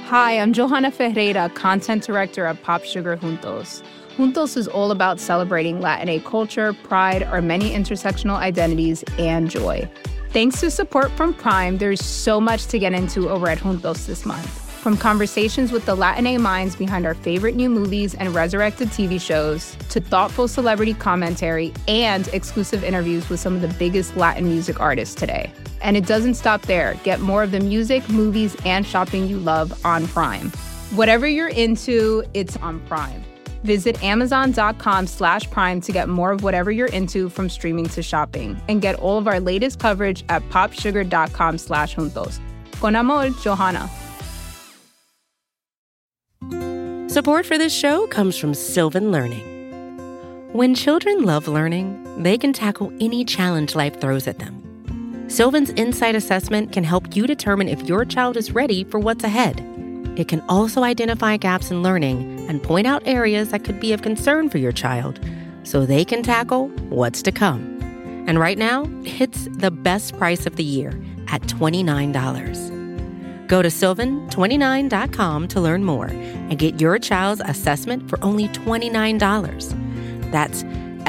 Hi, I'm Johanna Ferreira, content director at Pop Sugar Juntos. Juntos is all about celebrating Latinx culture, pride, our many intersectional identities, and joy. Thanks to support from Prime, there's so much to get into over at Juntos this month. From conversations with the Latinx minds behind our favorite new movies and resurrected TV shows, to thoughtful celebrity commentary and exclusive interviews with some of the biggest Latin music artists today. And it doesn't stop there. Get more of the music, movies, and shopping you love on Prime. Whatever you're into, it's on Prime. Visit Amazon.com/Prime to get more of whatever you're into, from streaming to shopping. And get all of our latest coverage at popsugar.com/juntos. Con amor, Johanna. Support for this show comes from Sylvan Learning. When children love learning, they can tackle any challenge life throws at them. Sylvan's Insight Assessment can help you determine if your child is ready for what's ahead. It can also identify gaps in learning and point out areas that could be of concern for your child so they can tackle what's to come. And right now, it's the best price of the year at $29. Go to sylvan29.com to learn more and get your child's assessment for only $29. That's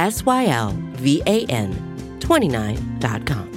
SYLVAN 29.com.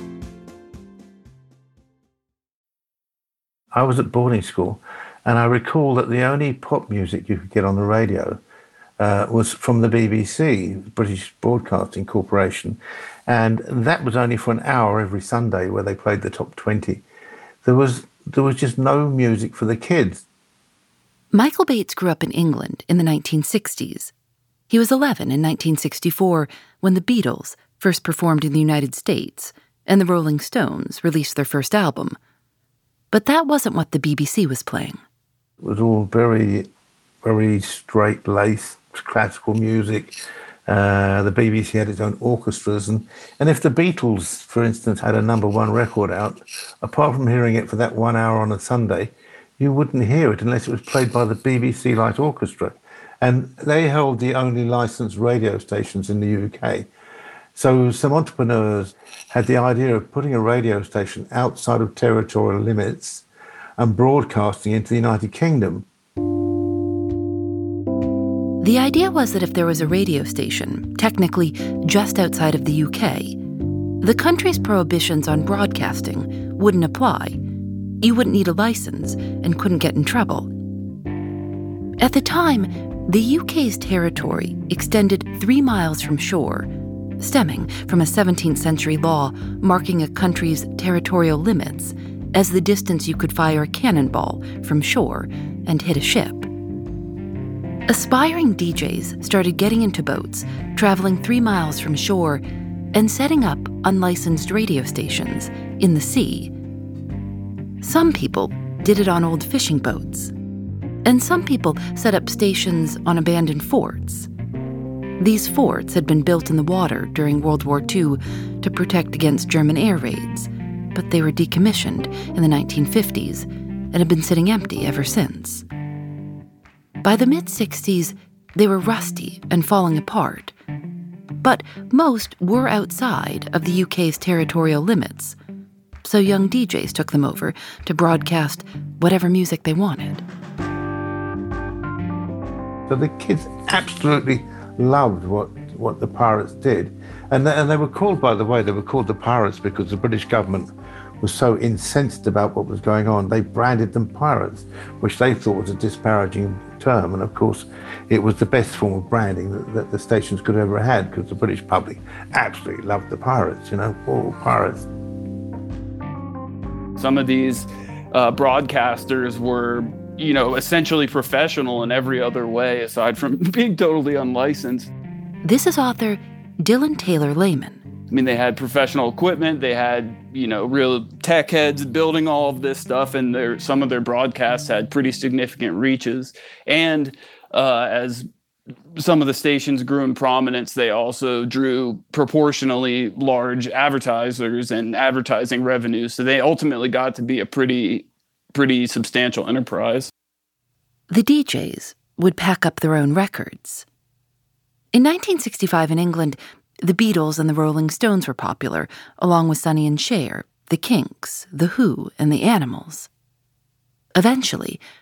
I was at boarding school, and I recall that the only pop music you could get on the radio was from the BBC, British Broadcasting Corporation, and that was only for an hour every Sunday, where they played the top 20. There was just no music for the kids. Michael Bates grew up in England in the 1960s. He was 11 in 1964 when the Beatles first performed in the United States and the Rolling Stones released their first album. But that wasn't what the BBC was playing. It was all very, very straight-laced classical music. The BBC had its own orchestras. And if the Beatles, for instance, had a number one record out, apart from hearing it for that 1 hour on a Sunday, you wouldn't hear it unless it was played by the BBC Light Orchestra. And they held the only licensed radio stations in the UK. So some entrepreneurs had the idea of putting a radio station outside of territorial limits and broadcasting into the United Kingdom. The idea was that if there was a radio station, technically just outside of the UK, the country's prohibitions on broadcasting wouldn't apply. You wouldn't need a license and couldn't get in trouble. At the time, the UK's territory extended 3 miles from shore, stemming from a 17th century law marking a country's territorial limits as the distance you could fire a cannonball from shore and hit a ship. Aspiring DJs started getting into boats, traveling 3 miles from shore, and setting up unlicensed radio stations in the sea. Some people did it on old fishing boats, and some people set up stations on abandoned forts. These forts had been built in the water during World War II to protect against German air raids, but they were decommissioned in the 1950s and have been sitting empty ever since. By the mid-60s, they were rusty and falling apart, but most were outside of the UK's territorial limits, so young DJs took them over to broadcast whatever music they wanted. So the kids absolutely loved what the Pirates did. And they were called, by the way, they were called the Pirates because the British government was so incensed about what was going on. They branded them pirates, which they thought was a disparaging term. And of course, it was the best form of branding that the stations could have ever had, because the British public absolutely loved the Pirates, all pirates. Some of these broadcasters were essentially professional in every other way, aside from being totally unlicensed. This is author Dylan Taylor Lehman. I mean, they had professional equipment, they had, real tech heads building all of this stuff, and some of their broadcasts had pretty significant reaches. And as some of the stations grew in prominence, they also drew proportionally large advertisers and advertising revenues. So they ultimately got to be a pretty substantial enterprise. The DJs would pack up their own records. In 1965 in England, the Beatles and the Rolling Stones were popular, along with Sonny and Cher, the Kinks, the Who, and the Animals. Eventually,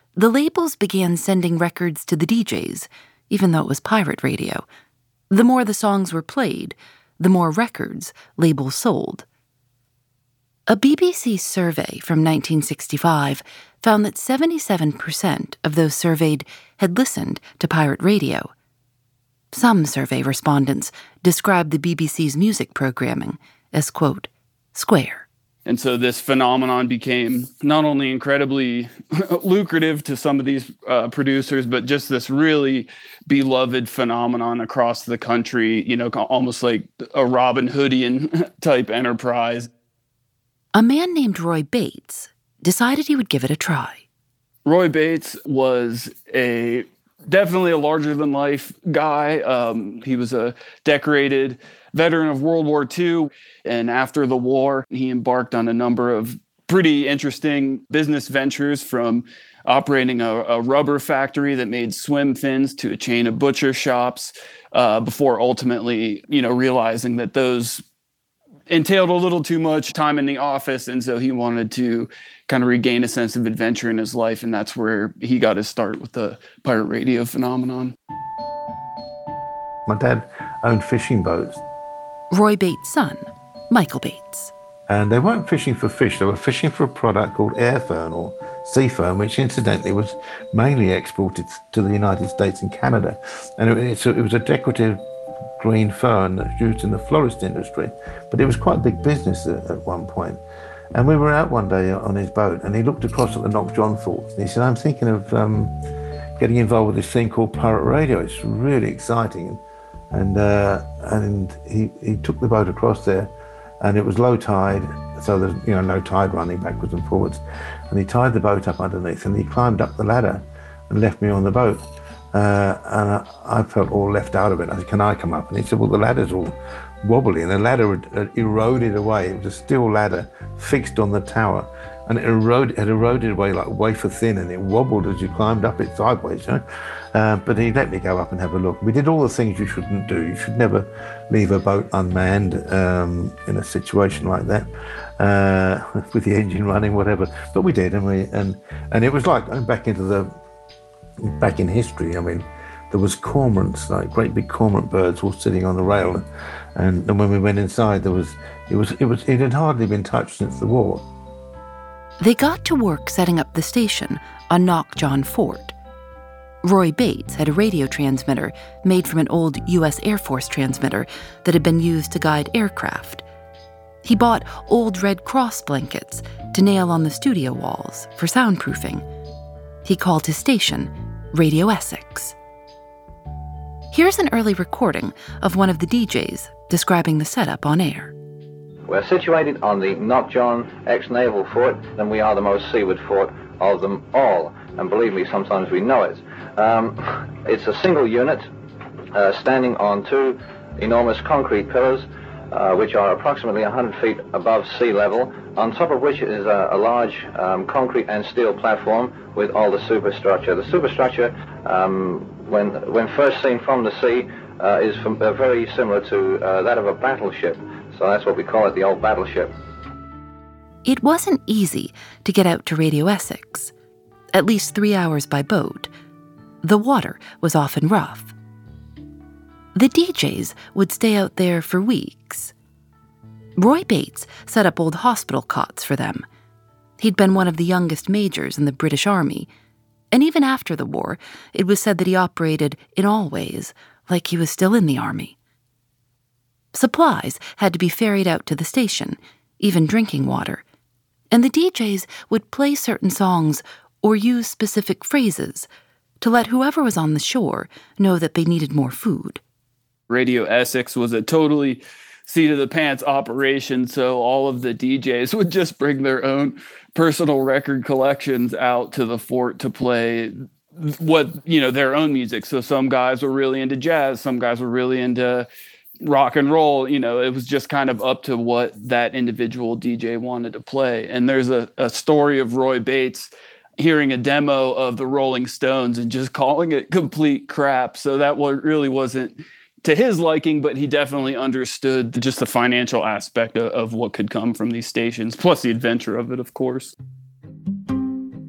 the labels began sending records to the DJs, even though it was pirate radio. The more the songs were played, the more records labels sold. A BBC survey from 1965 found that 77% of those surveyed had listened to pirate radio. Some survey respondents described the BBC's music programming as, quote, square. And so this phenomenon became not only incredibly lucrative to some of these producers, but just this really beloved phenomenon across the country, almost like a Robin Hoodian type enterprise. A man named Roy Bates decided he would give it a try. Roy Bates was definitely a larger-than-life guy. He was a decorated veteran of World War II, and after the war, he embarked on a number of pretty interesting business ventures, from operating a rubber factory that made swim fins to a chain of butcher shops, before ultimately, realizing that those entailed a little too much time in the office, and so he wanted to kind of regain a sense of adventure in his life, and that's where he got his start with the pirate radio phenomenon. My dad owned fishing boats. Roy Bates' son, Michael Bates. And they weren't fishing for fish, they were fishing for a product called air fern or sea fern, which incidentally was mainly exported to the United States and Canada. And it was a decorative green fern that's used in the florist industry, but it was quite a big business at one point. And we were out one day on his boat, and he looked across at the Knock John Fort, and he said, I'm thinking of getting involved with this thing called pirate radio. It's really exciting. And he took the boat across there, and it was low tide, so there's no tide running backwards and forwards. And he tied the boat up underneath, and he climbed up the ladder and left me on the boat. And I felt all left out of it. I said, can I come up? And he said, well, the ladder's all wobbly, and the ladder had eroded away. It was a steel ladder fixed on the tower, and it had eroded away like wafer thin, and it wobbled as you climbed up it sideways. But he let me go up and have a look. We did all the things you shouldn't do. You should never leave a boat unmanned in a situation like that, with the engine running, whatever. But we did, and it was like going back in history. I mean, there was cormorants, like great big cormorant birds, all sitting on the rail, and when we went inside, it had hardly been touched since the war. They got to work setting up the station on Knock John Fort. Roy Bates had a radio transmitter made from an old U.S. Air Force transmitter that had been used to guide aircraft. He bought old Red Cross blankets to nail on the studio walls for soundproofing. He called his station Radio Essex. Here's an early recording of one of the DJs describing the setup on air. We're situated on the Knock John ex-naval fort, and we are the most seaward fort of them all. And believe me, sometimes we know it. It's a single unit standing on two enormous concrete pillars, which are approximately 100 feet above sea level, on top of which is a large concrete and steel platform with all the superstructure. The superstructure, when first seen from the sea, is very similar to that of a battleship. So that's what we call it, the old battleship. It wasn't easy to get out to Radio Essex, at least 3 hours by boat. The water was often rough. The DJs would stay out there for weeks. Roy Bates set up old hospital cots for them. He'd been one of the youngest majors in the British Army, and even after the war, it was said that he operated in all ways like he was still in the Army. Supplies had to be ferried out to the station, even drinking water, and the DJs would play certain songs or use specific phrases to let whoever was on the shore know that they needed more food. Radio Essex was a totally seat-of-the-pants operation, so all of the DJs would just bring their own personal record collections out to the fort to play their own music. So some guys were really into jazz, some guys were really into rock and roll. It was just kind of up to what that individual DJ wanted to play. And there's a story of Roy Bates hearing a demo of the Rolling Stones and just calling it complete crap. So that really wasn't to his liking, but he definitely understood just the financial aspect of what could come from these stations, plus the adventure of it, of course.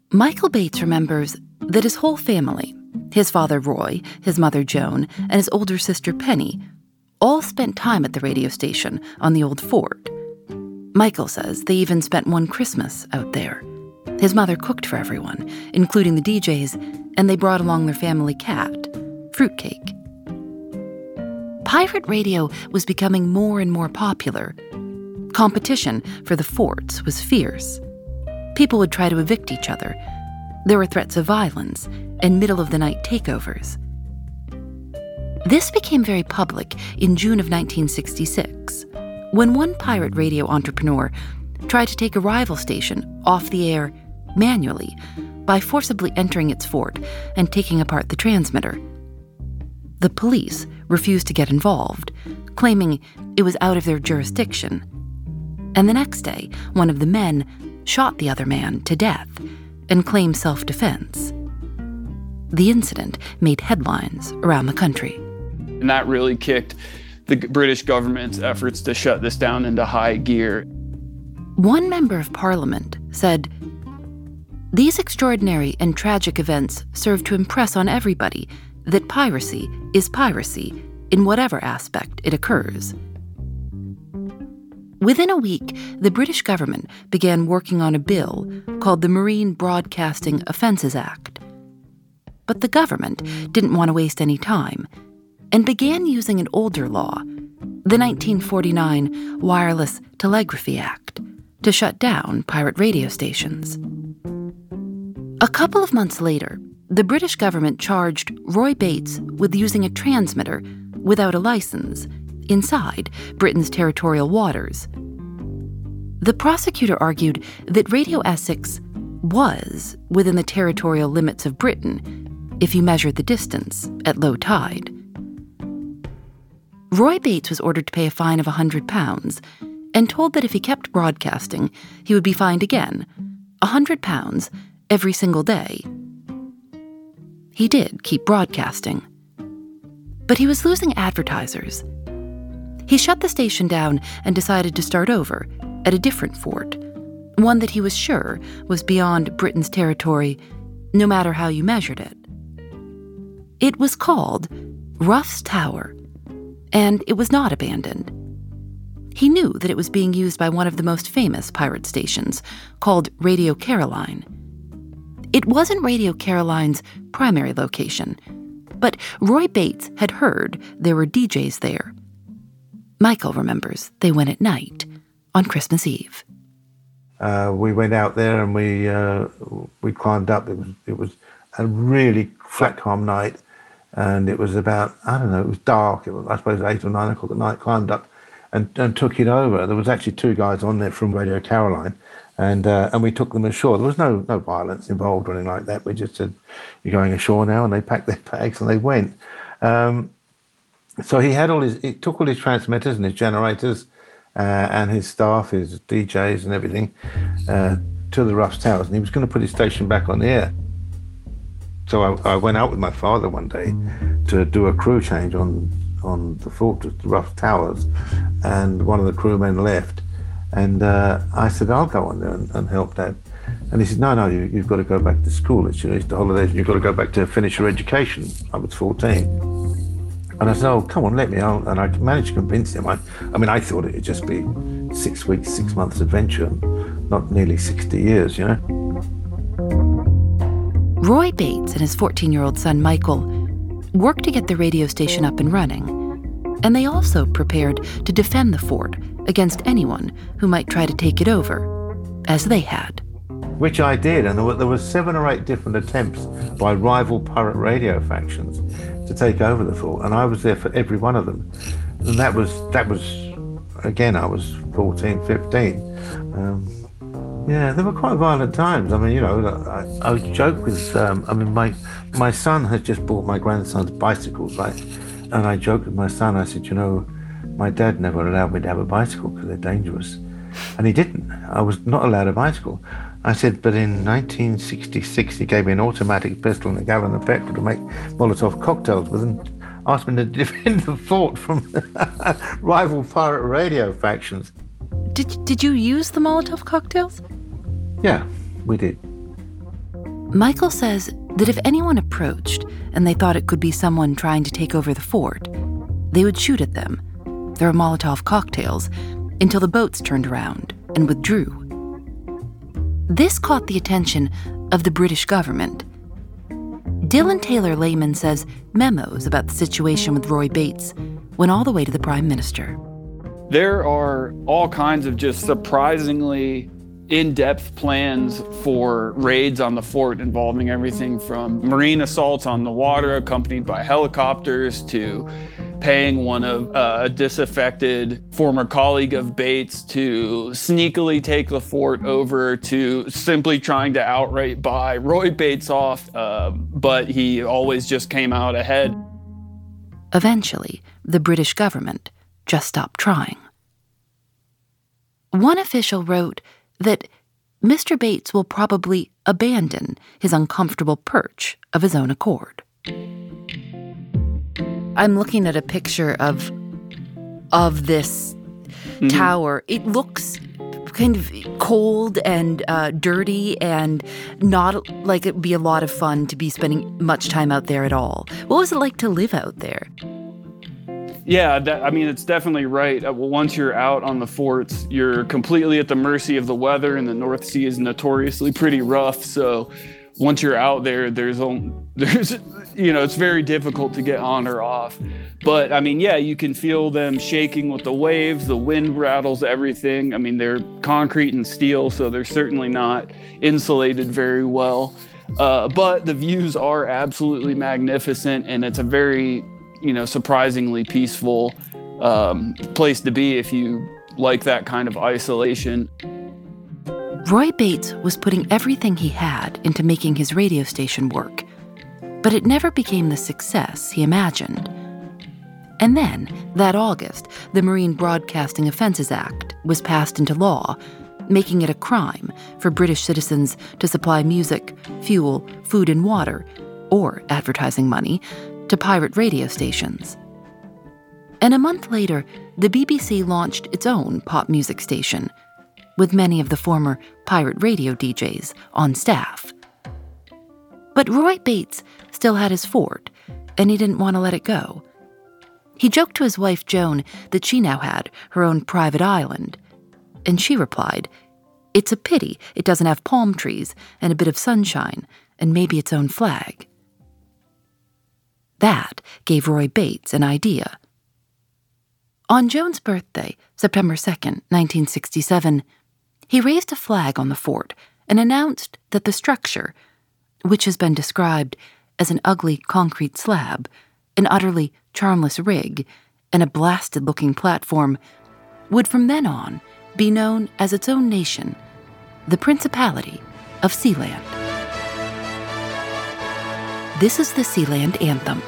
Michael Bates remembers that his whole family, his father Roy, his mother Joan, and his older sister Penny, all spent time at the radio station on the old fort. Michael says they even spent one Christmas out there. His mother cooked for everyone, including the DJs, and they brought along their family cat, Fruitcake. Pirate radio was becoming more and more popular. Competition for the forts was fierce. People would try to evict each other. There were threats of violence and middle-of-the-night takeovers. This became very public in June of 1966, when one pirate radio entrepreneur tried to take a rival station off the air manually by forcibly entering its fort and taking apart the transmitter. The police refused to get involved, claiming it was out of their jurisdiction. And the next day, one of the men shot the other man to death and claimed self-defense. The incident made headlines around the country. And that really kicked the British government's efforts to shut this down into high gear. One member of Parliament said, "These extraordinary and tragic events serve to impress on everybody that piracy is piracy in whatever aspect it occurs." Within a week, the British government began working on a bill called the Marine Broadcasting Offences Act. But the government didn't want to waste any time and began using an older law, the 1949 Wireless Telegraphy Act, to shut down pirate radio stations. A couple of months later, the British government charged Roy Bates with using a transmitter without a license inside Britain's territorial waters. The prosecutor argued that Radio Essex was within the territorial limits of Britain if you measured the distance at low tide. Roy Bates was ordered to pay a fine of £100 and told that if he kept broadcasting, he would be fined again, £100 every single day. He did keep broadcasting, but he was losing advertisers. He shut the station down and decided to start over at a different fort, one that he was sure was beyond Britain's territory, no matter how you measured it. It was called Ruff's Tower, and it was not abandoned. He knew that it was being used by one of the most famous pirate stations, called Radio Caroline. It wasn't Radio Caroline's primary location, but Roy Bates had heard there were DJs there. Michael remembers they went at night on Christmas Eve. We went out there and we climbed up. It was a really flat, calm night, and it was about, I don't know, it was dark. It was, I suppose, 8 or 9 o'clock at night. Climbed up and took it over. There was actually 2 guys on there from Radio Caroline, and we took them ashore. There was no violence involved or anything like that. We just said, "You're going ashore now," and they packed their bags and they went. So he took all his transmitters and his generators and his staff, his DJs and everything to the Ruff's Towers, and he was going to put his station back on the air. So I went out with my father one day to do a crew change on the fort, the Ruff's Towers, and one of the crewmen left, and I said, "I'll go on there and help Dad." And he said, no, you've got to go back to school. It's your Easter holidays, and you've got to go back to finish your education. I was 14. And I said, "Oh, come on, let me." And I managed to convince him. I mean, I thought it would just be 6 weeks, 6 months adventure, not nearly 60 years, you know. Roy Bates and his 14-year-old son, Michael, worked to get the radio station up and running. And they also prepared to defend the fort against anyone who might try to take it over, as they had. Which I did, and there were 7 or 8 different attempts by rival pirate radio factions to take over the fort, and I was there for every one of them. And that was again, I was 14, 15. Yeah, they were quite violent times. I mean, you know, I would joke with, my son had just bought my grandson's bicycles, right? And I joked with my son, I said, "You know, my dad never allowed me to have a bicycle because they're dangerous." And he didn't. I was not allowed a bicycle. I said, "But in 1966, he gave me an automatic pistol and a gallon of petrol to make Molotov cocktails with, and asked me to defend the fort from rival pirate radio factions." Did you use the Molotov cocktails? Yeah, we did. Michael says that if anyone approached and they thought it could be someone trying to take over the fort, they would shoot at them, throw Molotov cocktails, until the boats turned around and withdrew. This caught the attention of the British government. Dylan Taylor Layman says memos about the situation with Roy Bates went all the way to the Prime Minister. There are all kinds of just surprisingly in-depth plans for raids on the fort involving everything from marine assaults on the water accompanied by helicopters to paying one of a disaffected former colleague of Bates to sneakily take the fort over to simply trying to outright buy Roy Bates off, but he always just came out ahead. Eventually, the British government just stopped trying. One official wrote that Mr. Bates will probably abandon his uncomfortable perch of his own accord. I'm looking at a picture of this tower. It looks kind of cold and dirty and not like it'd be a lot of fun to be spending much time out there at all. What was it like to live out there? Yeah, it's definitely right. Once you're out on the forts, you're completely at the mercy of the weather, and the North Sea is notoriously pretty rough. So once you're out there, there's it's very difficult to get on or off. But you can feel them shaking with the waves. The wind rattles everything. They're concrete and steel, so they're certainly not insulated very well. But the views are absolutely magnificent, and it's a very surprisingly peaceful place to be if you like that kind of isolation. Roy Bates was putting everything he had into making his radio station work, but it never became the success he imagined. And then, that August, the Marine Broadcasting Offences Act was passed into law, making it a crime for British citizens to supply music, fuel, food and water, or advertising money, to pirate radio stations. And a month later, the BBC launched its own pop music station, with many of the former pirate radio DJs on staff. But Roy Bates still had his fort, and he didn't want to let it go. He joked to his wife Joan that she now had her own private island, and she replied, "It's a pity it doesn't have palm trees and a bit of sunshine, and maybe its own flag." That gave Roy Bates an idea. On Joan's birthday, September 2nd, 1967, he raised a flag on the fort and announced that the structure, which has been described as an ugly concrete slab, an utterly charmless rig, and a blasted-looking platform, would from then on be known as its own nation, the Principality of Sealand. This is the Sealand Anthem.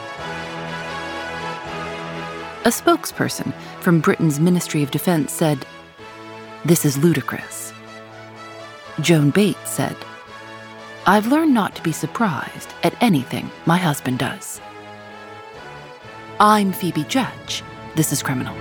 A spokesperson from Britain's Ministry of Defense said, "This is ludicrous." Joan Bates said, "I've learned not to be surprised at anything my husband does." I'm Phoebe Judge. This is Criminal.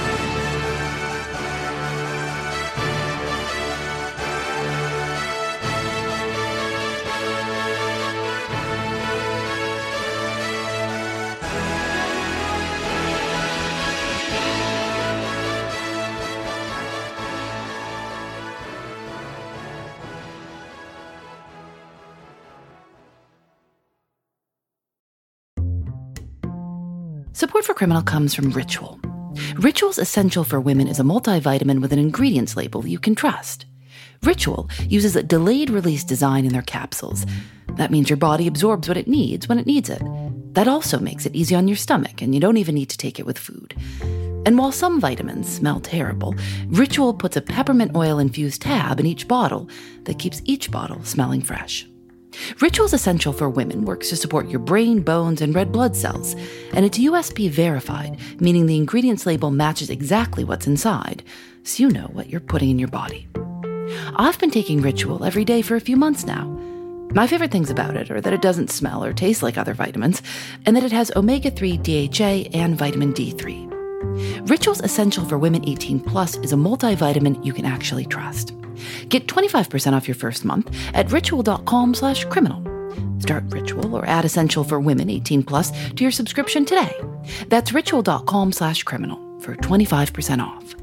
Support for Criminal comes from Ritual. Ritual's Essential for Women is a multivitamin with an ingredients label you can trust. Ritual uses a delayed-release design in their capsules. That means your body absorbs what it needs when it needs it. That also makes it easy on your stomach, and you don't even need to take it with food. And while some vitamins smell terrible, Ritual puts a peppermint oil-infused tab in each bottle that keeps each bottle smelling fresh. Ritual's Essential for Women works to support your brain, bones, and red blood cells, and it's USP verified, meaning the ingredients label matches exactly what's inside, so you know what you're putting in your body. I've been taking Ritual every day for a few months now. My favorite things about it are that it doesn't smell or taste like other vitamins, and that it has omega-3 DHA and vitamin D3. Ritual's Essential for Women 18 Plus is a multivitamin you can actually trust. Get 25% off your first month at ritual.com/criminal. Start Ritual or add Essential for Women 18+ to your subscription today. That's ritual.com/criminal for 25% off.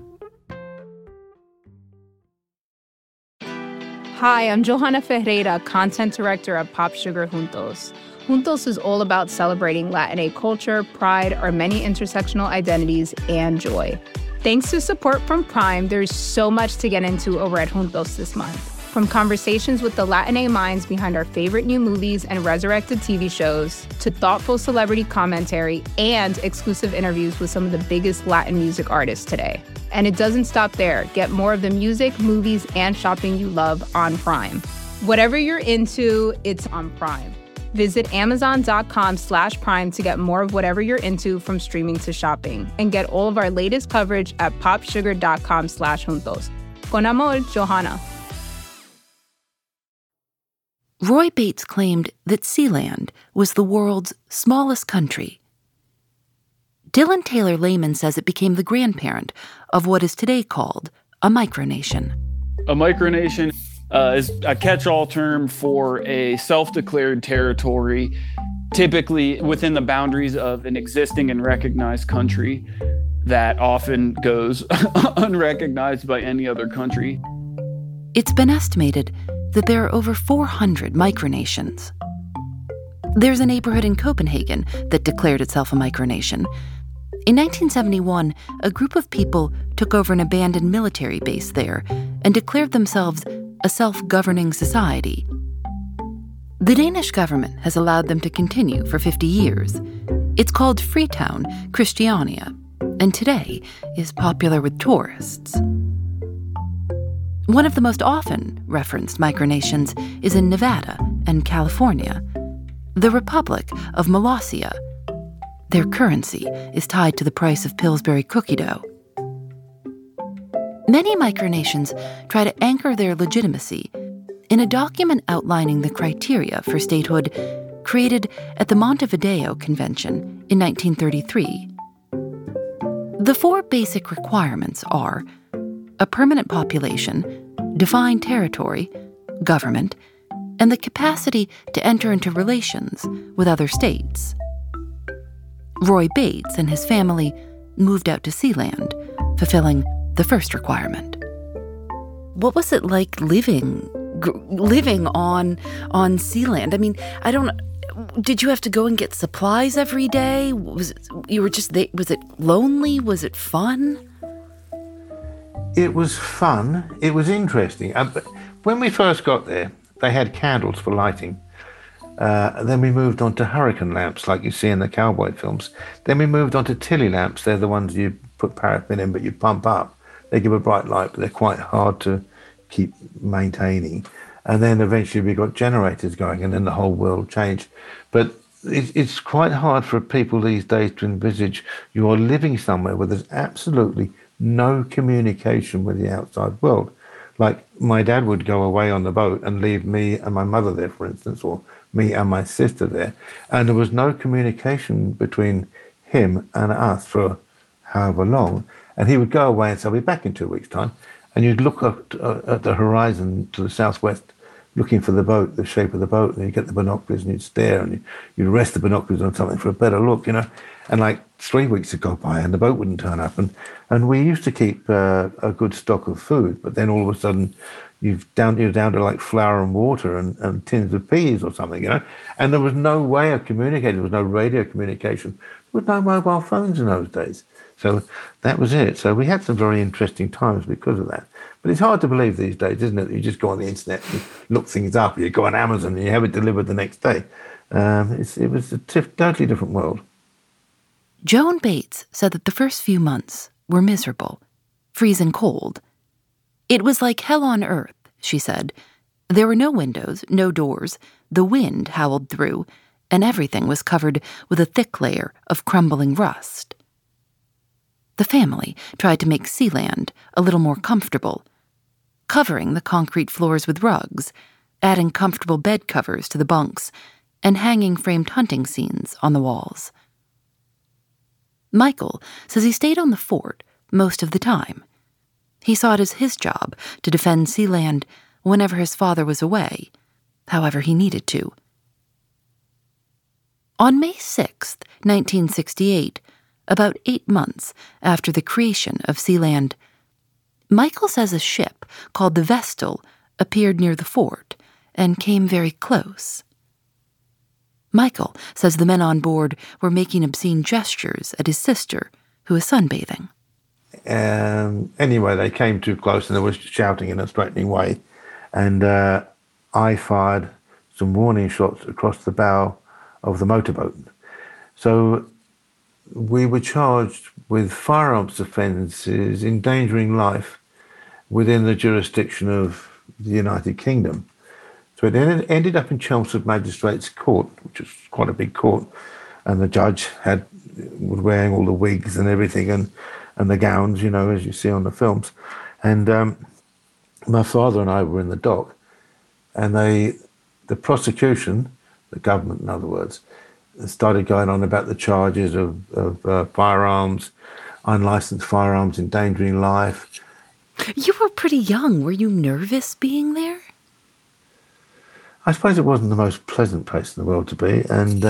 Hi, I'm Johanna Ferreira, Content Director at Pop Sugar Juntos. Juntos is all about celebrating Latinx culture, pride, our many intersectional identities, and joy. Thanks to support from Prime, there's so much to get into over at Juntos this month. From conversations with the Latinx minds behind our favorite new movies and resurrected TV shows, to thoughtful celebrity commentary and exclusive interviews with some of the biggest Latin music artists today. And it doesn't stop there. Get more of the music, movies, and shopping you love on Prime. Whatever you're into, it's on Prime. Visit Amazon.com/Prime to get more of whatever you're into, from streaming to shopping. And get all of our latest coverage at popsugar.com/juntos. Con amor, Johanna. Roy Bates claimed that Sealand was the world's smallest country. Dylan Taylor Lehman says it became the grandparent of what is today called a micronation. A micronation is a catch-all term for a self-declared territory, typically within the boundaries of an existing and recognized country that often goes unrecognized by any other country. It's been estimated that there are over 400 micronations. There's a neighborhood in Copenhagen that declared itself a micronation. In 1971, a group of people took over an abandoned military base there and declared themselves a self-governing society. The Danish government has allowed them to continue for 50 years. It's called Freetown Christiania, and today is popular with tourists. One of the most often referenced micronations is in Nevada and California, the Republic of Molossia. Their currency is tied to the price of Pillsbury cookie dough. Many micronations try to anchor their legitimacy in a document outlining the criteria for statehood created at the Montevideo Convention in 1933. The four basic requirements are a permanent population, defined territory, government, and the capacity to enter into relations with other states. Roy Bates and his family moved out to Sealand, fulfilling the first requirement. What was it like living on Sealand? I mean, did you have to go and get supplies every day? Was it lonely? Was it fun? It was fun. It was interesting. When we first got there, they had candles for lighting. Then we moved on to hurricane lamps, like you see in the cowboy films. Then we moved on to Tilly lamps. They're the ones you put paraffin in, but you pump up. They give a bright light, but they're quite hard to keep maintaining. And then eventually we got generators going, and then the whole world changed. But it's quite hard for people these days to envisage you are living somewhere where there's absolutely no communication with the outside world. Like, my dad would go away on the boat and leave me and my mother there, for instance, or me and my sister there. And there was no communication between him and us for however long. And he would go away and say, I'll be back in 2 weeks' time. And you'd look at the horizon to the southwest, looking for the boat, the shape of the boat, and you'd get the binoculars and you'd stare and you'd rest the binoculars on something for a better look, you know. And like 3 weeks would go by and the boat wouldn't turn up. And we used to keep a good stock of food, but then all of a sudden you're down to like flour and water and tins of peas or something, you know. And there was no way of communicating. There was no radio communication. There was no mobile phones in those days. So that was it. So we had some very interesting times because of that. But it's hard to believe these days, isn't it? You just go on the internet and look things up. You go on Amazon and you have it delivered the next day. It was a totally different world. Joan Bates said that the first few months were miserable, freezing cold. It was like hell on earth, she said. There were no windows, no doors. The wind howled through, and everything was covered with a thick layer of crumbling rust. The family tried to make Sealand a little more comfortable, covering the concrete floors with rugs, adding comfortable bed covers to the bunks, and hanging framed hunting scenes on the walls. Michael says he stayed on the fort most of the time. He saw it as his job to defend Sealand whenever his father was away, however he needed to. On May 6, 1968, about 8 months after the creation of Sealand, Michael says a ship called the Vestal appeared near the fort and came very close. Michael says the men on board were making obscene gestures at his sister, who was sunbathing. Anyway, they came too close and they were shouting in a threatening way. And I fired some warning shots across the bow of the motorboat. So we were charged with firearms offences, endangering life within the jurisdiction of the United Kingdom. So it ended up in Chelmsford Magistrates Court, which was quite a big court, and the judge was wearing all the wigs and everything and the gowns, you know, as you see on the films. And my father and I were in the dock, and the prosecution, the government in other words, started going on about the charges of firearms, unlicensed firearms endangering life. You were pretty young. Were you nervous being there? I suppose it wasn't the most pleasant place in the world to be, and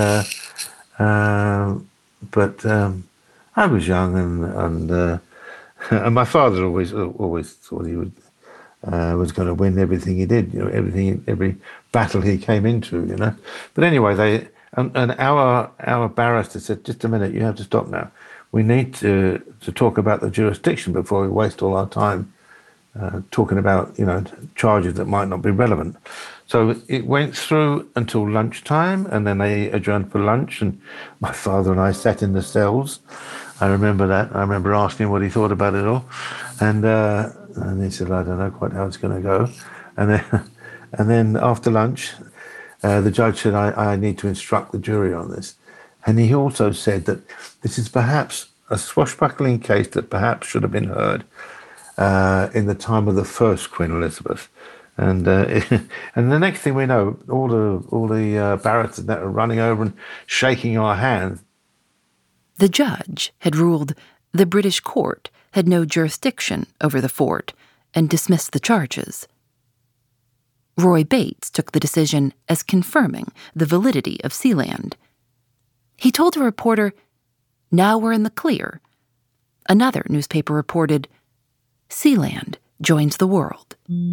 but I was young, and my father always thought he was going to win everything he did, you know, every battle he came into, you know. But anyway, our barrister said, "Just a minute, you have to stop now. We need to talk about the jurisdiction before we waste all our time talking about, you know, charges that might not be relevant." So it went through until lunchtime, and then they adjourned for lunch, and my father and I sat in the cells. I remember that. I remember asking him what he thought about it all, and he said, "I don't know quite how it's going to go." And then after lunch, the judge said, "I need to instruct the jury on this," and he also said that this is perhaps a swashbuckling case that perhaps should have been heard in the time of the first Queen Elizabeth. And and the next thing we know, all the barristers that are running over and shaking our hands. The judge had ruled the British court had no jurisdiction over the fort and dismissed the charges. Roy Bates took the decision as confirming the validity of Sealand. He told a reporter, "Now we're in the clear." Another newspaper reported, "Sealand joins the world."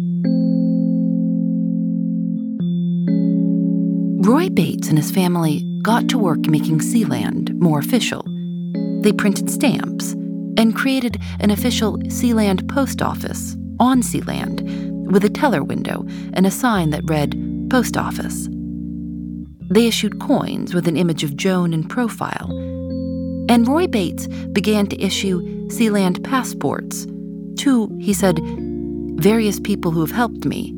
Roy Bates and his family got to work making Sealand more official. They printed stamps and created an official Sealand post office on Sealand with a teller window and a sign that read "Post Office." They issued coins with an image of Joan in profile. And Roy Bates began to issue Sealand passports to, he said, various people who have helped me.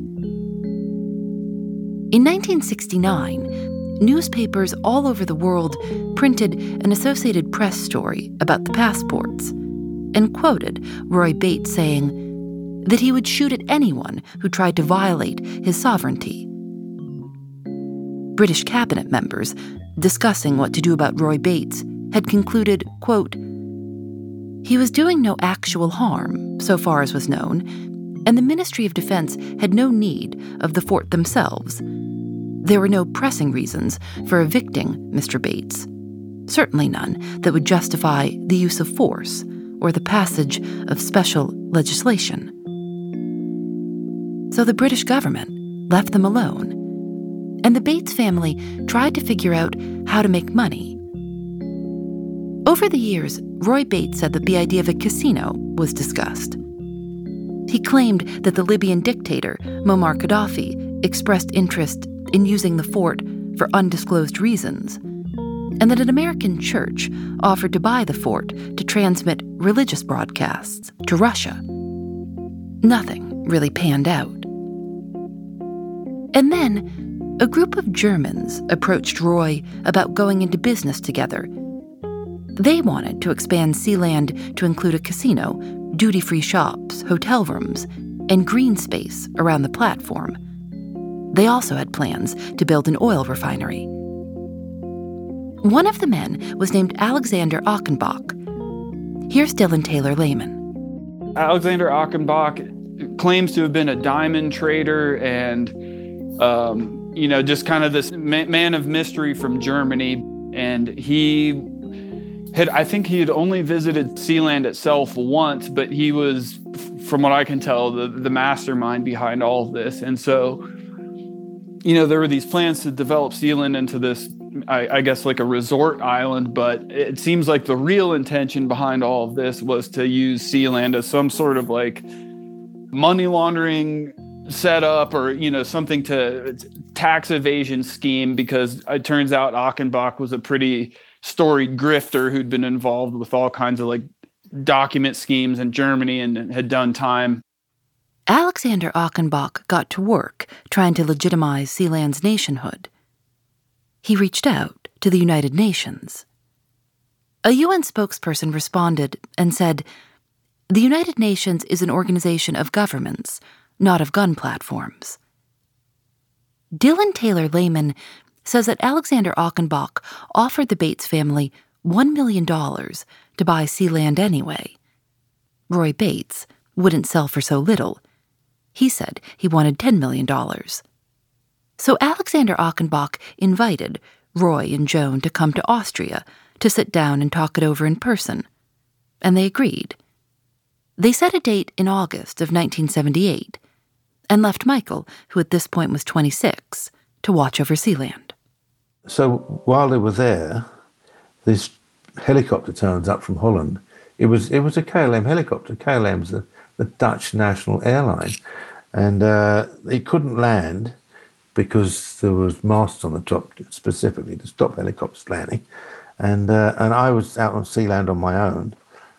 In 1969, newspapers all over the world printed an Associated Press story about the passports and quoted Roy Bates saying that he would shoot at anyone who tried to violate his sovereignty. British cabinet members, discussing what to do about Roy Bates, had concluded, quote, "He was doing no actual harm, so far as was known, and the Ministry of Defense had no need of the fort themselves. There were no pressing reasons for evicting Mr. Bates, certainly none that would justify the use of force or the passage of special legislation." So the British government left them alone, and the Bates family tried to figure out how to make money. Over the years, Roy Bates said that the idea of a casino was discussed. He claimed that the Libyan dictator, Muammar Gaddafi, expressed interest in using the fort for undisclosed reasons, and that an American church offered to buy the fort to transmit religious broadcasts to Russia. Nothing really panned out. And then, a group of Germans approached Roy about going into business together. They wanted to expand Sealand to include a casino, duty-free shops, hotel rooms, and green space around the platform. They also had plans to build an oil refinery. One of the men was named Alexander Achenbach. Here's Dylan Taylor Lehman. Alexander Achenbach claims to have been a diamond trader and, just kind of this man of mystery from Germany. And I think he had only visited Sealand itself once, but he was, from what I can tell, the mastermind behind all of this. And so, there were these plans to develop Sealand into this, I guess, like a resort island, but it seems like the real intention behind all of this was to use Sealand as some sort of like money laundering setup or, something to tax evasion scheme, because it turns out Achenbach was a pretty storied grifter who'd been involved with all kinds of like document schemes in Germany and had done time. Alexander Achenbach got to work trying to legitimize Sealand's nationhood. He reached out to the United Nations. A UN spokesperson responded and said, "The United Nations is an organization of governments, not of gun platforms." Dylan Taylor Lehman says that Alexander Achenbach offered the Bates family $1 million to buy Sealand anyway. Roy Bates wouldn't sell for so little. He said he wanted $10 million. So Alexander Achenbach invited Roy and Joan to come to Austria to sit down and talk it over in person, and they agreed. They set a date in August of 1978 and left Michael, who at this point was 26, to watch over Sealand. So while they were there, this helicopter turns up from Holland. It was a KLM helicopter. KLM's the Dutch national airline. And they couldn't land because there was masts on the top specifically to stop helicopters landing. And I was out on Sealand on my own.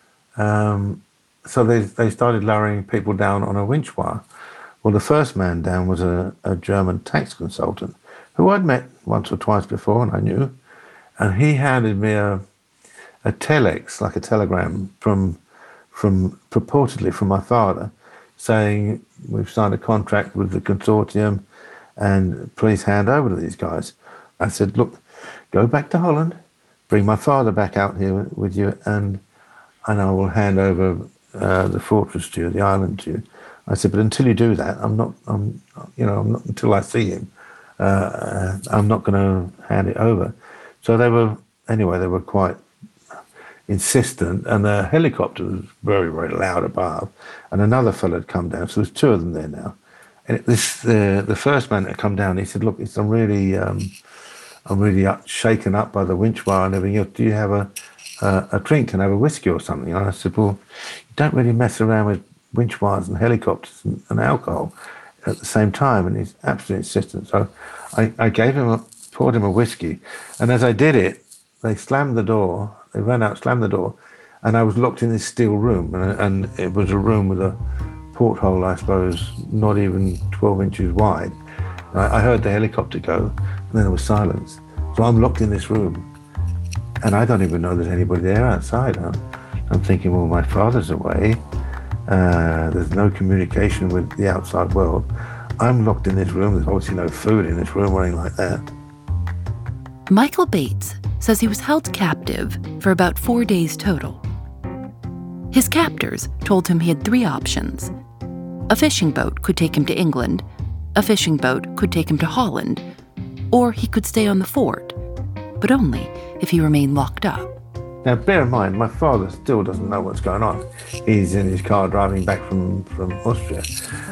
So they started lowering people down on a winch wire. Well, the first man down was a German tax consultant who I'd met once or twice before and I knew. And he handed me a telex, like a telegram from purportedly from my father, saying, "We've signed a contract with the consortium and please hand over to these guys." I said, "Look, go back to Holland, bring my father back out here with you, and I will hand over the fortress to you, the island to you." I said, "But until you do that, I'm not until I see him, I'm not going to hand it over." So they were quite insistent, and the helicopter was very, very loud above, and another fellow had come down, so there's two of them there now. And the first man that had come down, he said, "Look, I'm really shaken up by the winch wire and everything else. Do you have a drink and have a whiskey or something?" And I said, "Well, you don't really mess around with winch wires and helicopters and alcohol at the same time." And he's absolutely insistent. So I poured him a whiskey, and as I did it, they slammed the door. They ran out, slammed the door, and I was locked in this steel room, and it was a room with a porthole, I suppose, not even 12 inches wide. I heard the helicopter go, and then there was silence. So I'm locked in this room, and I don't even know there's anybody there outside. I'm thinking, well, my father's away. There's no communication with the outside world. I'm locked in this room. There's obviously no food in this room or anything like that. Michael Bates says he was held captive for about 4 days total. His captors told him he had 3 options. A fishing boat could take him to England, a fishing boat could take him to Holland, or he could stay on the fort, but only if he remained locked up. Now, bear in mind, my father still doesn't know what's going on. He's in his car driving back from Austria.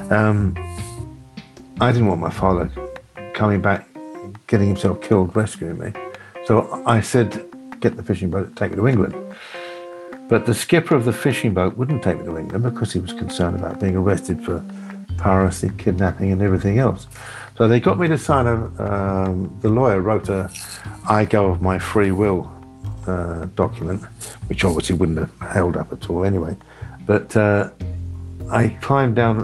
I didn't want my father coming back, getting himself killed, rescuing me. So I said, get the fishing boat, take me to England. But the skipper of the fishing boat wouldn't take me to England because he was concerned about being arrested for piracy, kidnapping and everything else. So they got me to sign the lawyer wrote I go of my free will document, which obviously wouldn't have held up at all anyway. But I climbed down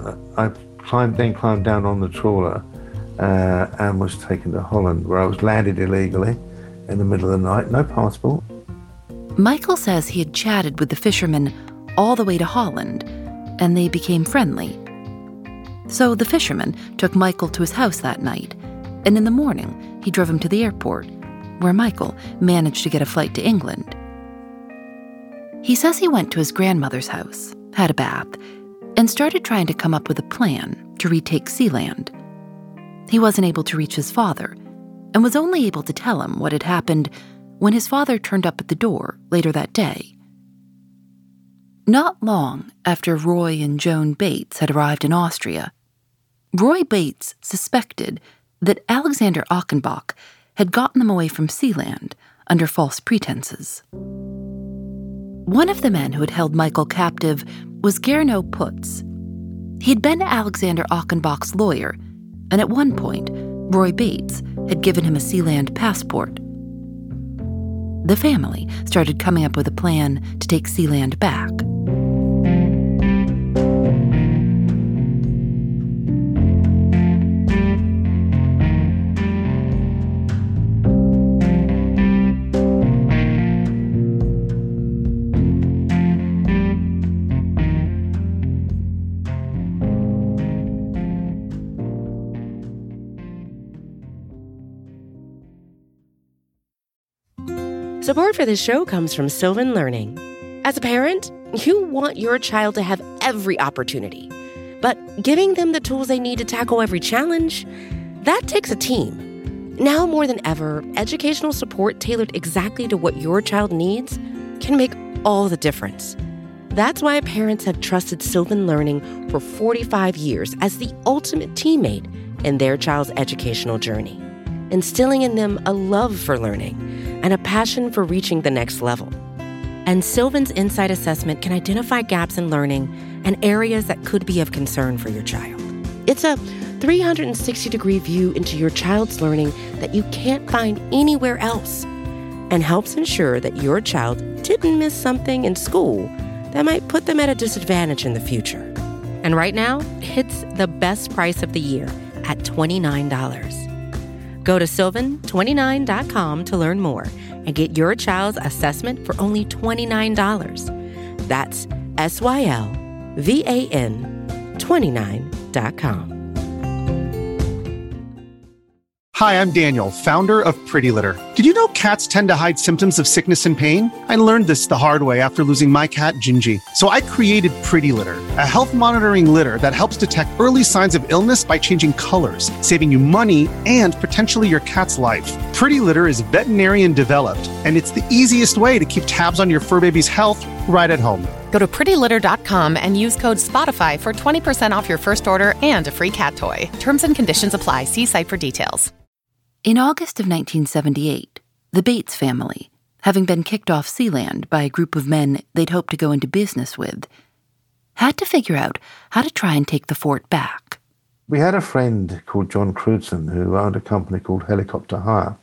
on the trawler and was taken to Holland, where I was landed illegally in the middle of the night, no passport. Michael says he had chatted with the fishermen all the way to Holland, and they became friendly. So the fisherman took Michael to his house that night, and in the morning he drove him to the airport, where Michael managed to get a flight to England. He says he went to his grandmother's house had a bath, and started trying to come up with a plan to retake Sealand. He wasn't able to reach his father and was only able to tell him what had happened when his father turned up at the door later that day. Not long after Roy and Joan Bates had arrived in Austria, Roy Bates suspected that Alexander Achenbach had gotten them away from Sealand under false pretenses. One of the men who had held Michael captive was Gernot Putz. He'd been Alexander Achenbach's lawyer, and at one point, Roy Bates had given him a Sealand passport. The family started coming up with a plan to take Sealand back. Support for this show comes from Sylvan Learning. As a parent, you want your child to have every opportunity, but giving them the tools they need to tackle every challenge, that takes a team. Now more than ever, educational support tailored exactly to what your child needs can make all the difference. That's why parents have trusted Sylvan Learning for 45 years as the ultimate teammate in their child's educational journey, instilling in them a love for learning and a passion for reaching the next level. And Sylvan's Insight Assessment can identify gaps in learning and areas that could be of concern for your child. It's a 360-degree view into your child's learning that you can't find anywhere else, and helps ensure that your child didn't miss something in school that might put them at a disadvantage in the future. And right now, it's the best price of the year at $29. Go to sylvan29.com to learn more and get your child's assessment for only $29. That's SYLVAN29.com. Hi, I'm Daniel, founder of Pretty Litter. Did you know cats tend to hide symptoms of sickness and pain? I learned this the hard way after losing my cat, Gingy. So I created Pretty Litter, a health monitoring litter that helps detect early signs of illness by changing colors, saving you money and potentially your cat's life. Pretty Litter is veterinarian developed, and it's the easiest way to keep tabs on your fur baby's health right at home. Go to prettylitter.com and use code SPOTIFY for 20% off your first order and a free cat toy. Terms and conditions apply. See site for details. In August of 1978, the Bates family, having been kicked off Sealand by a group of men they'd hoped to go into business with, had to figure out how to try and take the fort back. We had a friend called John Crudson who owned a company called Helicopter Hire,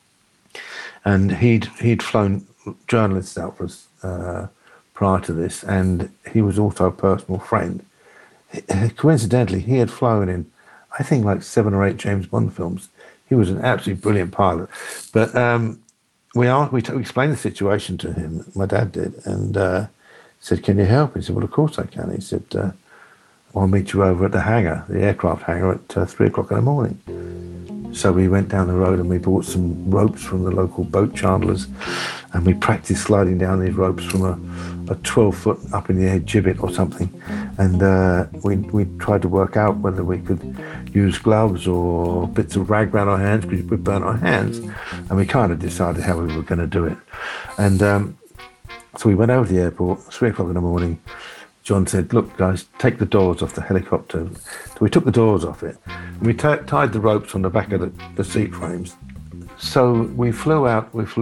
and he'd flown journalists out for us prior to this, and he was also a personal friend. Coincidentally, he had flown in, I think, like 7 or 8 James Bond films. He was an absolutely brilliant pilot. But we explained the situation to him, my dad did, and said, "Can you help?" He said, "Well, of course I can." He said, "I'll meet you over at the hangar, the aircraft hangar, at 3 o'clock in the morning." So we went down the road and we bought some ropes from the local boat chandlers, and we practiced sliding down these ropes from a 12-foot up in the air gibbet or something. And we tried to work out whether we could use gloves or bits of rag around our hands, because we'd burn our hands. And we kind of decided how we were going to do it. And so we went over to the airport, 3 o'clock in the morning. John said, "Look, guys, take the doors off the helicopter." So we took the doors off it. We tied the ropes on the back of the seat frames. So we flew out, with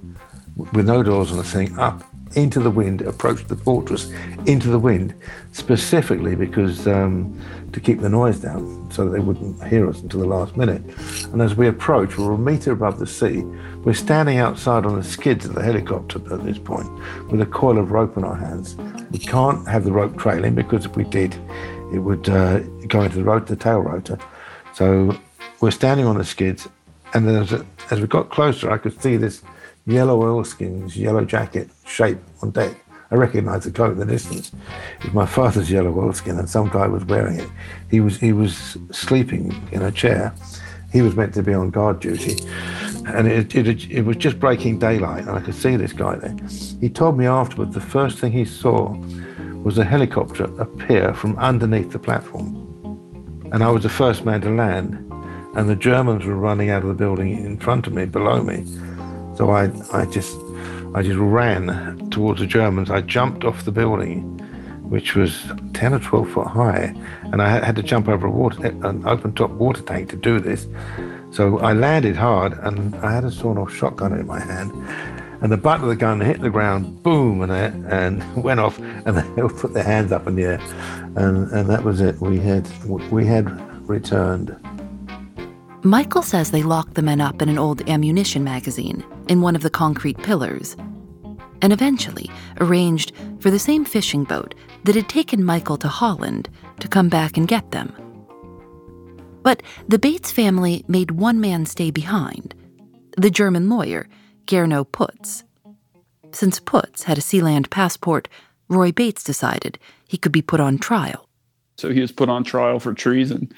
no doors on the thing, up into the wind, approached the fortress into the wind, specifically because to keep the noise down so that they wouldn't hear us until the last minute. And as we approach, we're a metre above the sea. We're standing outside on the skids of the helicopter at this point with a coil of rope in our hands. We can't have the rope trailing, because if we did, it would go into the tail rotor. So we're standing on the skids, and then as we got closer, I could see this yellow oilskins, yellow jacket shape on deck. I recognised the coat in the distance. It was my father's yellow oilskin, and some guy was wearing it. He was sleeping in a chair. He was meant to be on guard duty, and it was just breaking daylight, and I could see this guy there. He told me afterwards the first thing he saw was a helicopter appear from underneath the platform. And I was the first man to land, and the Germans were running out of the building in front of me, below me. So I just ran towards the Germans. I jumped off the building, which was 10 or 12 foot high, and I had to jump over an open-top water tank to do this. So I landed hard, and I had a sawn-off shotgun in my hand, and the butt of the gun hit the ground, boom, and went off, and they all put their hands up in the air, and that was it. We had returned. Michael says they locked the men up in an old ammunition magazine in one of the concrete pillars, and eventually arranged for the same fishing boat that had taken Michael to Holland to come back and get them. But the Bates family made one man stay behind, the German lawyer, Gernot Putz. Since Putz had a Sealand passport, Roy Bates decided he could be put on trial. So he was put on trial for treason.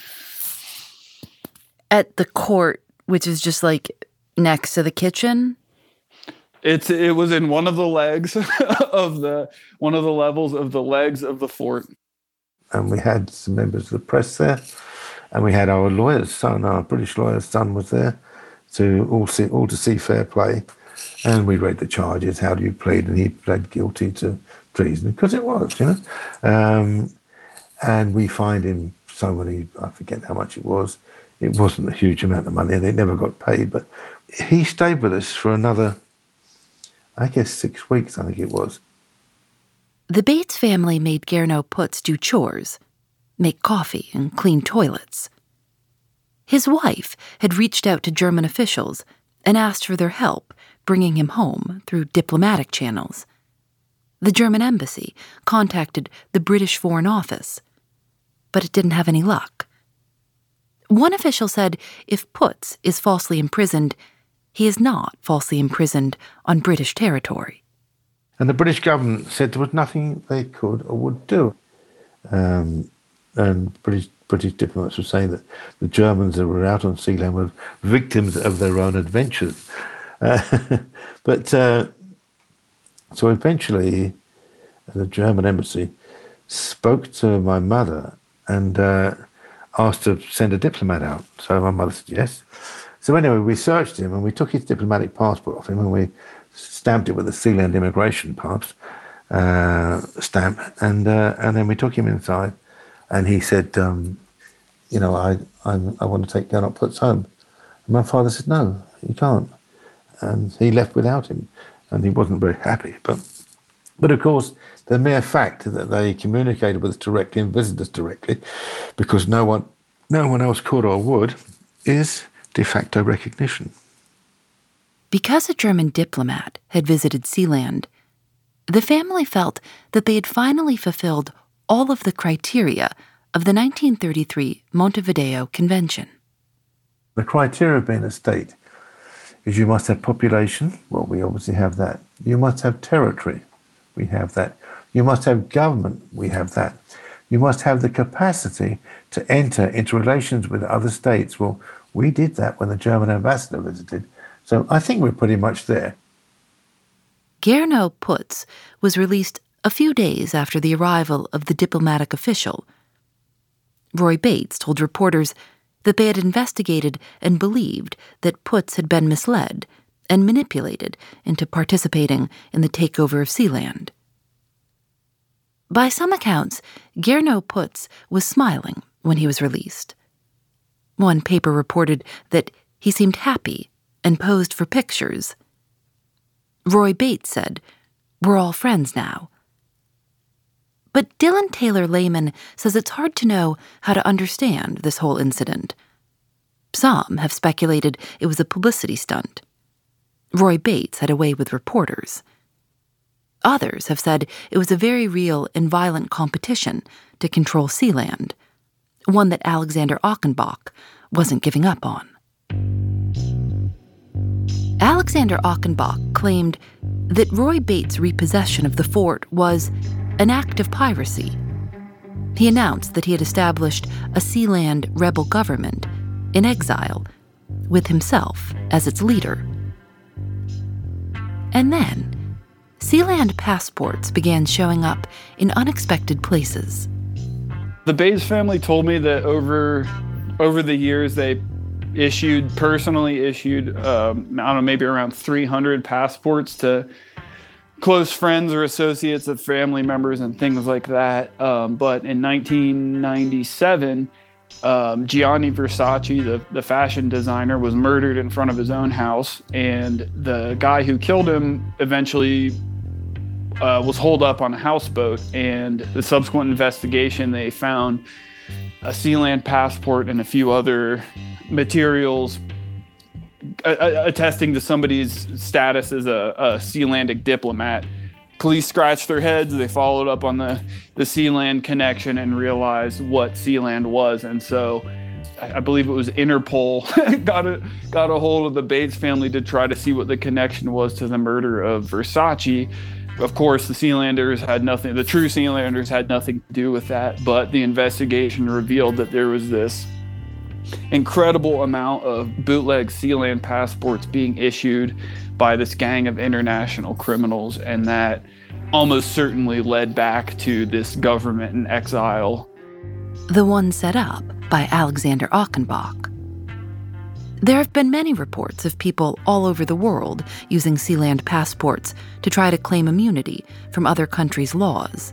At the court, which is just like next to the kitchen? It was in one of the legs of one of the levels of the legs of the fort. And we had some members of the press there, and we had our lawyer's son, our British lawyer's son was there to see fair play. And we read the charges, how do you plead? And he pled guilty to treason, because it was, you know. And we fined him so many, I forget how much it was. It wasn't a huge amount of money, and they never got paid. But he stayed with us for another, I guess, 6 weeks, I think it was. The Bates family made Gernot Putz do chores, make coffee and clean toilets. His wife had reached out to German officials and asked for their help bringing him home through diplomatic channels. The German embassy contacted the British Foreign Office, but it didn't have any luck. One official said if Putz is falsely imprisoned, he is not falsely imprisoned on British territory. And the British government said there was nothing they could or would do. And British diplomats were saying that the Germans that were out on Sealand were victims of their own adventures. So eventually the German embassy spoke to my mother and asked to send a diplomat out. So my mother said yes. So anyway, we searched him and we took his diplomatic passport off him and we stamped it with the Sealand immigration pass stamp, and then we took him inside, and he said, you know, I want to take Gernot Putz home. And my father said, no, you can't. And he left without him, and he wasn't very happy. But of course, the mere fact that they communicated with us directly and visited us directly, because no one else could or would, is de facto recognition. Because a German diplomat had visited Sealand, the family felt that they had finally fulfilled all of the criteria of the 1933 Montevideo Convention. The criteria of being a state is you must have population. Well, we obviously have that. You must have territory. We have that. You must have government. We have that. You must have the capacity to enter into relations with other states. Well, we did that when the German ambassador visited. So I think we're pretty much there. Gernot Putz was released a few days after the arrival of the diplomatic official. Roy Bates told reporters that they had investigated and believed that Putz had been misled and manipulated into participating in the takeover of Sealand. By some accounts, Gernot Putz was smiling when he was released. One paper reported that he seemed happy and posed for pictures. Roy Bates said, "We're all friends now." But Dylan Taylor Lehman says it's hard to know how to understand this whole incident. Some have speculated it was a publicity stunt. Roy Bates had a way with reporters. Others have said it was a very real and violent competition to control Sealand, one that Alexander Achenbach wasn't giving up on. Alexander Achenbach claimed that Roy Bates' repossession of the fort was an act of piracy. He announced that he had established a Sealand rebel government in exile, with himself as its leader. And then, Sealand passports began showing up in unexpected places. The Bates family told me that over the years they personally issued, I don't know, maybe around 300 passports to close friends or associates of family members and things like that. But in 1997, Gianni Versace, the fashion designer, was murdered in front of his own house, and the guy who killed him eventually was holed up on a houseboat. And the subsequent investigation, they found a Sealand passport and a few other materials attesting to somebody's status as a Sealandic diplomat. Police scratched their heads. They followed up on the Sealand connection and realized what Sealand was. And so I believe it was Interpol got a hold of the Bates family to try to see what the connection was to the murder of Versace. Of course, the true Sealanders had nothing to do with that, but the investigation revealed that there was this incredible amount of bootleg Sealand passports being issued by this gang of international criminals, and that almost certainly led back to this government in exile. The one set up by Alexander Achenbach. There have been many reports of people all over the world using Sealand passports to try to claim immunity from other countries' laws.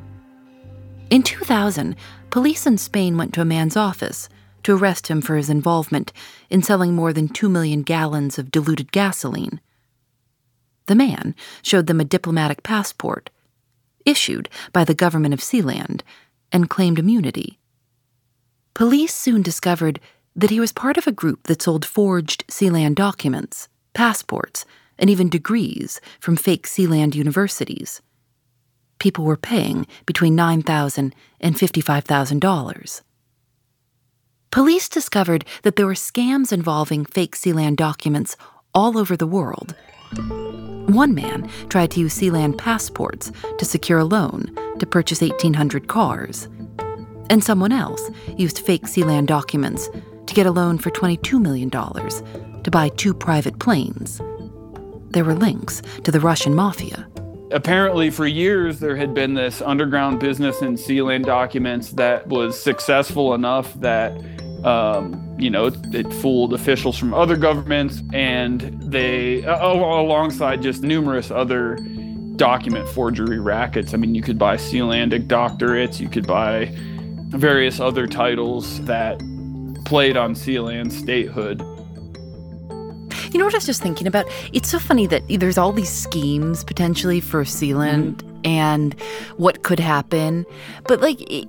In 2000, police in Spain went to a man's office to arrest him for his involvement in selling more than 2 million gallons of diluted gasoline. The man showed them a diplomatic passport, issued by the government of Sealand, and claimed immunity. Police soon discovered that he was part of a group that sold forged Sealand documents, passports, and even degrees from fake Sealand universities. People were paying between $9,000 and $55,000. Police discovered that there were scams involving fake Sealand documents all over the world. One man tried to use Sealand passports to secure a loan to purchase 1,800 cars. And someone else used fake Sealand documents to get a loan for $22 million to buy 2 private planes. There were links to the Russian mafia. Apparently, for years, there had been this underground business in Sealand documents that was successful enough that, it fooled officials from other governments, and they, alongside just numerous other document forgery rackets. I mean, you could buy Sealandic doctorates, you could buy various other titles that played on Sealand statehood. You know what I was just thinking about? It's so funny that there's all these schemes potentially for Sealand and what could happen. But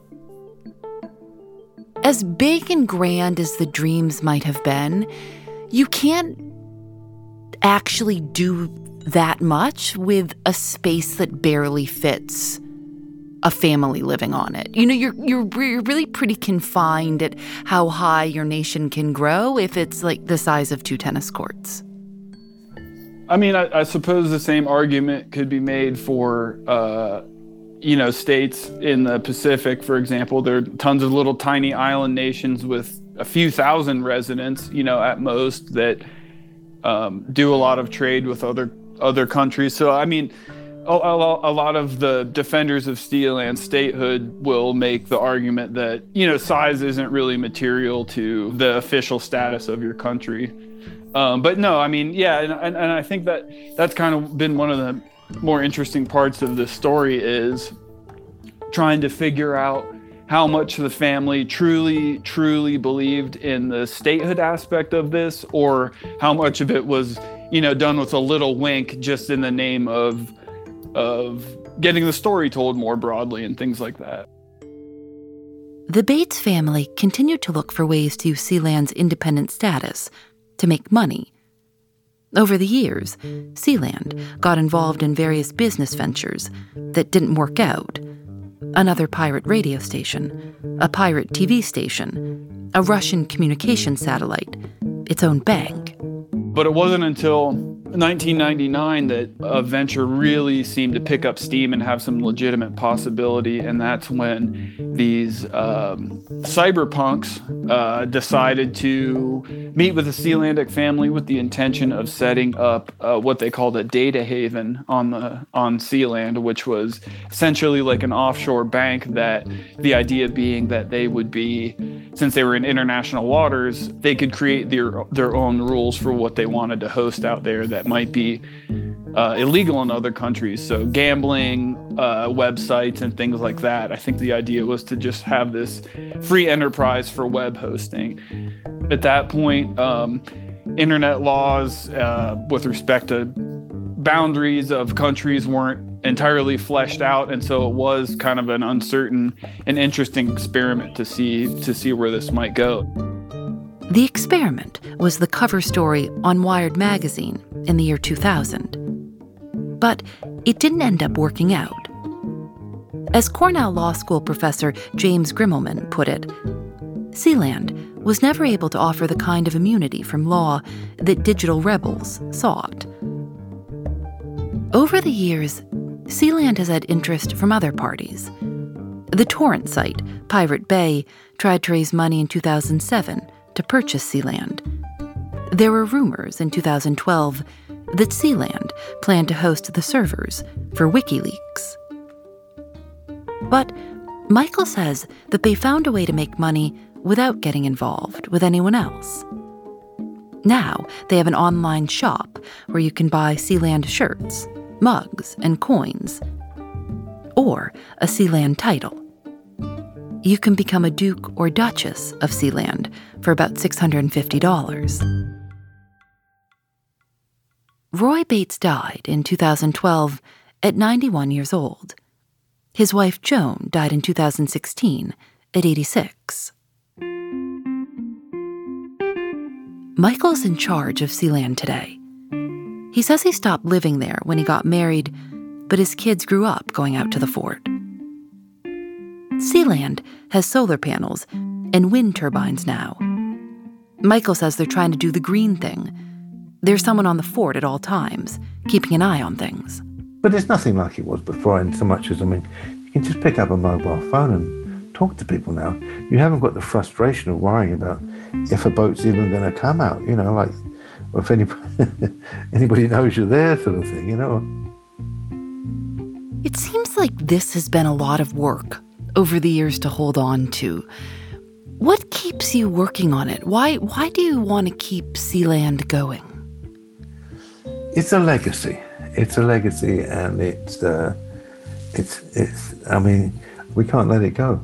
as big and grand as the dreams might have been, you can't actually do that much with a space that barely fits a family living on it. You're really pretty confined at how high your nation can grow if it's like the size of 2 tennis courts. I mean, I suppose the same argument could be made for, states in the Pacific, for example. There are tons of little tiny island nations with a few thousand residents, at most, that do a lot of trade with other countries. So, I mean, a lot of the defenders of Sealand statehood will make the argument that, size isn't really material to the official status of your country. But no, I mean, yeah, and I think that's kind of been one of the more interesting parts of the story, is trying to figure out how much the family truly, truly believed in the statehood aspect of this, or how much of it was, done with a little wink just in the name of getting the story told more broadly and things like that. The Bates family continued to look for ways to use Sealand's independent status to make money. Over the years, Sealand got involved in various business ventures that didn't work out. Another pirate radio station, a pirate TV station, a Russian communication satellite, its own bank. But it wasn't until 1999 that a venture really seemed to pick up steam and have some legitimate possibility, and that's when these cyberpunks decided to meet with the Sealandic family with the intention of setting up what they called a data haven on Sealand, which was essentially like an offshore bank, that the idea being that they would be, since they were in international waters, they could create their own rules for what they wanted to host out there that might be illegal in other countries. So gambling, websites, and things like that. I think the idea was to just have this free enterprise for web hosting. At that point, internet laws with respect to boundaries of countries weren't entirely fleshed out, and so it was kind of an uncertain and interesting experiment to see where this might go. The experiment was the cover story on Wired magazine in the year 2000. But it didn't end up working out. As Cornell Law School professor James Grimmelman put it, Sealand was never able to offer the kind of immunity from law that digital rebels sought. Over the years, Sealand has had interest from other parties. The torrent site, Pirate Bay, tried to raise money in 2007 to purchase Sealand. There were rumors in 2012 that Sealand planned to host the servers for WikiLeaks. But Michael says that they found a way to make money without getting involved with anyone else. Now they have an online shop where you can buy Sealand shirts, mugs, and coins, or a Sealand title. You can become a Duke or Duchess of Sealand for about $650. Roy Bates died in 2012 at 91 years old. His wife Joan died in 2016 at 86. Michael's in charge of Sealand today. He says he stopped living there when he got married, but his kids grew up going out to the fort. Sealand has solar panels and wind turbines now. Michael says they're trying to do the green thing. There's someone on the fort at all times, keeping an eye on things. But it's nothing like it was before, in so much as, you can just pick up a mobile phone and talk to people now. You haven't got the frustration of worrying about if a boat's even going to come out, or if anybody knows you're there, sort of thing, It seems like this has been a lot of work over the years to hold on to. What keeps you working on it? Why do you want to keep Sealand going? It's a legacy. It's a legacy, and it's we can't let it go.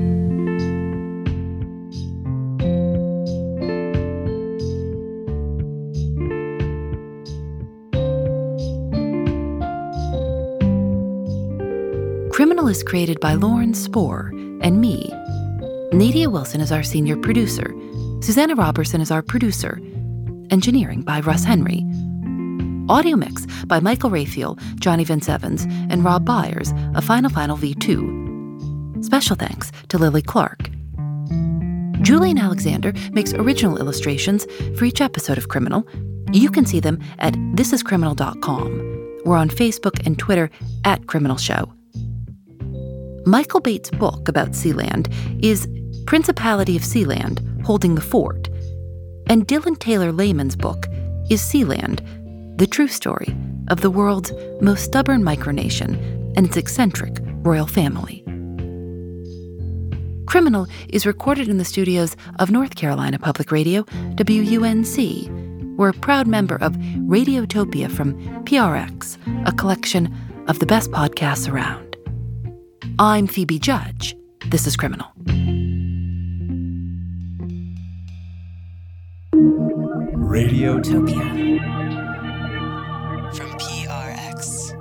Criminal is created by Lauren Spohr and me. Nadia Wilson is our senior producer. Susanna Robertson is our producer. Engineering by Russ Henry. Audio mix by Michael Raphael, Johnny Vince Evans, and Rob Byers of Final V2. Special thanks to Lily Clark. Julian Alexander makes original illustrations for each episode of Criminal. You can see them at thisiscriminal.com. We're on Facebook and Twitter at Criminal Show. Michael Bates' book about Sealand is Principality of Sealand, Holding the Fort. And Dylan Taylor Lehman's book is Sealand, the true story of the world's most stubborn micronation and its eccentric royal family. Criminal is recorded in the studios of North Carolina Public Radio, WUNC. We're a proud member of Radiotopia from PRX, a collection of the best podcasts around. I'm Phoebe Judge. This is Criminal. Radiotopia from PRX.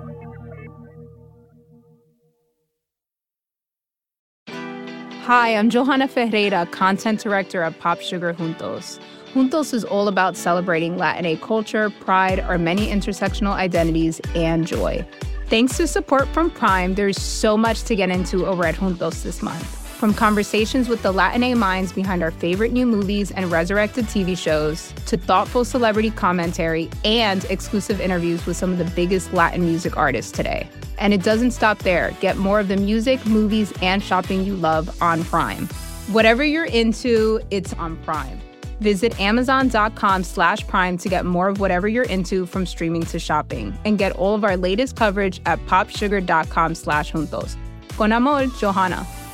Hi, I'm Johanna Ferreira, content director at Pop Sugar Juntos. Juntos is all about celebrating Latinx culture, pride, our many intersectional identities, and joy. Thanks to support from Prime, there's so much to get into over at Juntos this month. From conversations with the Latin minds behind our favorite new movies and resurrected TV shows, to thoughtful celebrity commentary and exclusive interviews with some of the biggest Latin music artists today. And it doesn't stop there. Get more of the music, movies, and shopping you love on Prime. Whatever you're into, it's on Prime. Visit Amazon.com/Prime to get more of whatever you're into, from streaming to shopping. And get all of our latest coverage at PopSugar.com/Juntos. Con amor, Johanna.